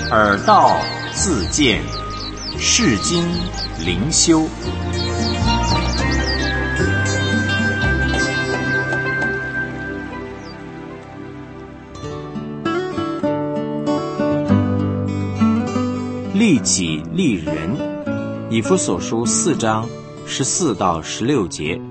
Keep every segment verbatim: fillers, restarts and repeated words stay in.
耳道自见，世经灵修。利己利人，以弗所书四章十四到十六节。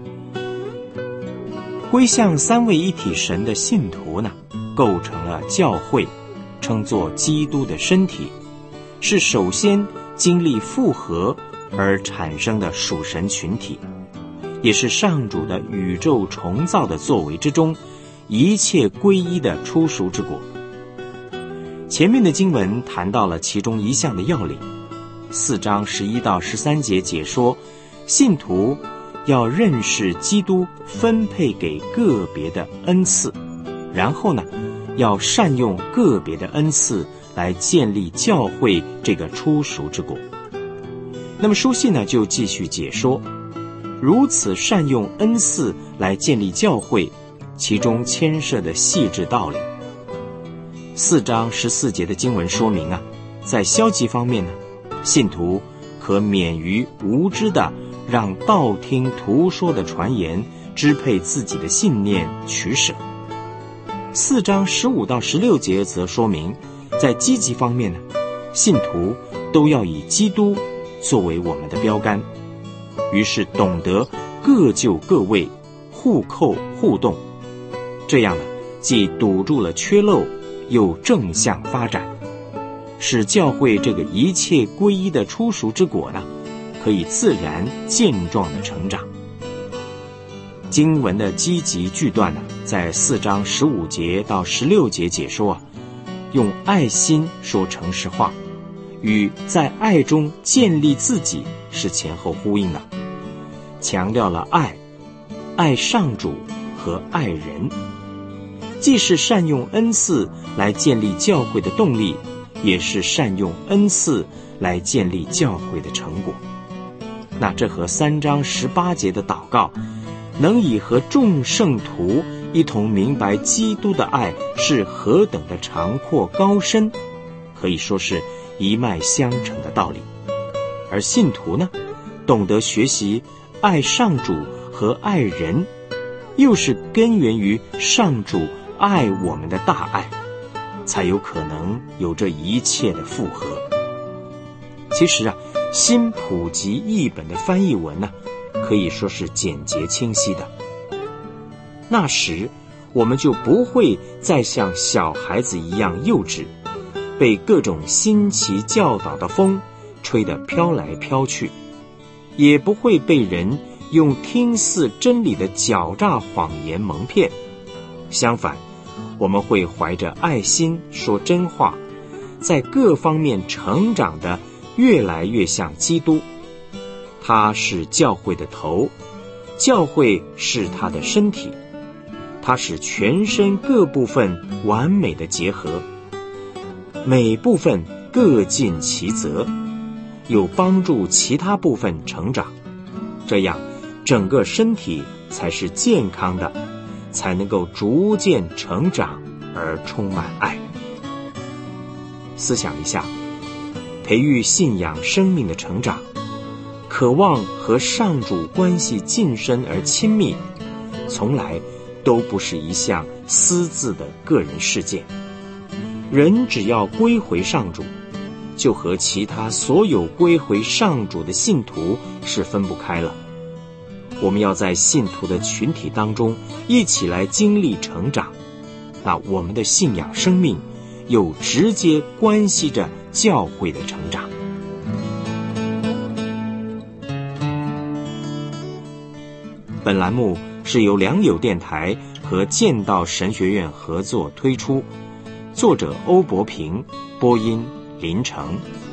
归向三位一体神的信徒呢，构成了教会，称作基督的身体，是首先经历复合而产生的属神群体，也是上主的宇宙重造的作为之中一切归一的初熟之果。前面的经文谈到了其中一项的要领，四章十一到十三节解说信徒要认识基督分配给个别的恩赐，然后呢，要善用个别的恩赐来建立教会这个初熟之果。那么书信呢就继续解说，如此善用恩赐来建立教会，其中牵涉的细致道理。四章十四节的经文说明啊，在消极方面呢，信徒可免于无知的让道听途说的传言支配自己的信念取舍。四章十五到十六节则说明，在积极方面呢，信徒都要以基督作为我们的标杆，于是懂得各就各位，互扣互动，这样呢，既堵住了缺漏，又正向发展，使教会这个一切归一的初熟之果呢，可以自然健壮的成长。经文的积极句段呢，在四章十五节到十六节解说啊，用爱心说诚实话，与在爱中建立自己是前后呼应的，强调了爱、爱上主和爱人，既是善用恩赐来建立教会的动力，也是善用恩赐来建立教会的成果。那这和三章十八节的祷告，能以和众圣徒一同明白基督的爱是何等的长阔高深，可以说是一脉相承的道理。而信徒呢，懂得学习爱上主和爱人，又是根源于上主爱我们的大爱，才有可能有这一切的复合。其实啊，新普及译本的翻译文呢，可以说是简洁清晰的。那时我们就不会再像小孩子一样幼稚，被各种新奇教导的风吹得飘来飘去，也不会被人用听似真理的狡诈谎言蒙骗。相反，我们会怀着爱心说真话，在各方面成长的越来越像基督。他是教会的头，教会是他的身体，他使全身各部分完美的结合，每部分各尽其责，有帮助其他部分成长，这样整个身体才是健康的，才能够逐渐成长而充满爱。思想一下，培育信仰生命的成长，渴望和上主关系近深而亲密，从来都不是一项私自的个人事件。人只要归回上主，就和其他所有归回上主的信徒是分不开了。我们要在信徒的群体当中一起来经历成长，那我们的信仰生命又直接关系着教会的成长。本栏目是由良友电台和剑道神学院合作推出，作者欧伯平，播音林成。